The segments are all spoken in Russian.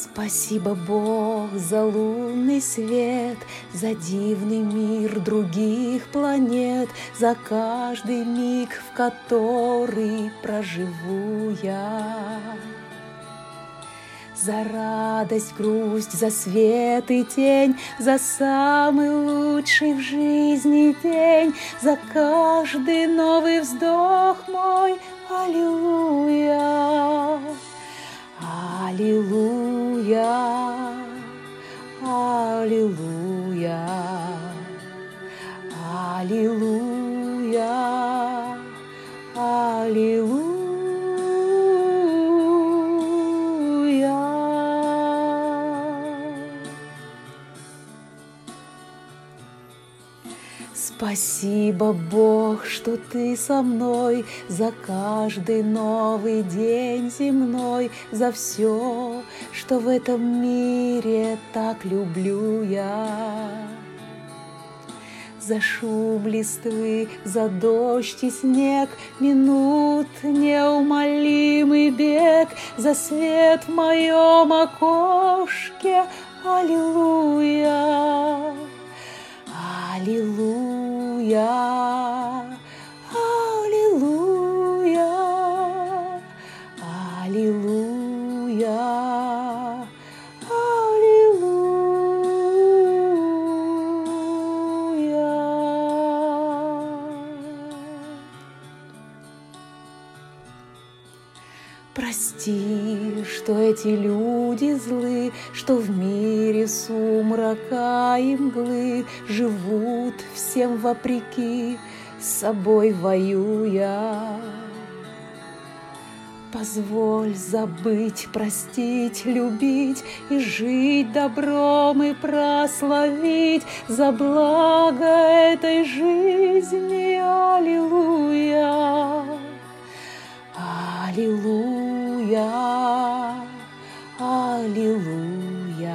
Спасибо, Бог, за лунный свет, за дивный мир других планет, за каждый миг, в который проживу я. За радость, грусть, за свет и тень, за самый лучший в жизни день, за каждый новый вздох мой. Аллилуйя! Аллилуйя! Аллилуйя! Аллилуйя! Аллилуйя! Спасибо, Бог, что Ты со мной, за каждый новый день земной, за все, что в этом мире так люблю я. За шум листвы, за дождь и снег, минут неумолимый бег, за свет в моем окошке. Аллилуйя! Аллилуйя! Аллилуйя! Аллилуйя! Прости, что эти люди злы, что в мире сумрака и мглы живут всем вопреки, с собой воюя. Позволь забыть, простить, любить и жить добром и прославить за благо этой жизни. Аллилуйя! Аллилуйя! Аллилуйя!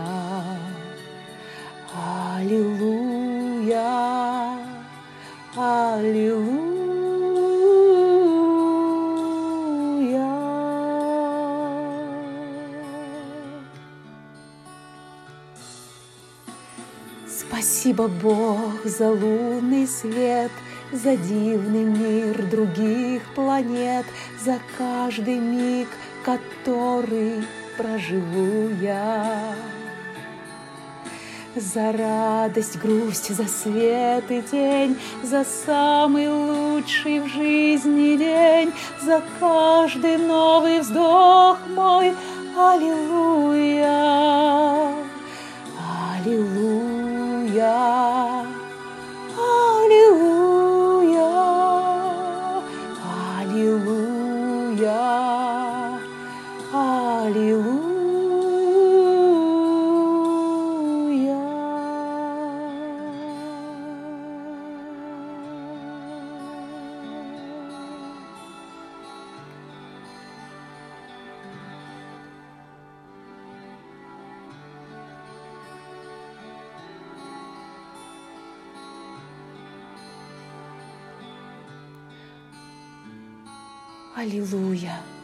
Аллилуйя! Аллилуйя! Спасибо, Бог, за лунный свет, за дивный мир других планет, за каждый миг, который проживу я. За радость, грусть, за свет и тень, за самый лучший в жизни день, за каждый новый вздох мой. Аллилуйя! Аллилуйя! Аллилуйя! Аллилуйя! Аллилуйя! Аллилуйя!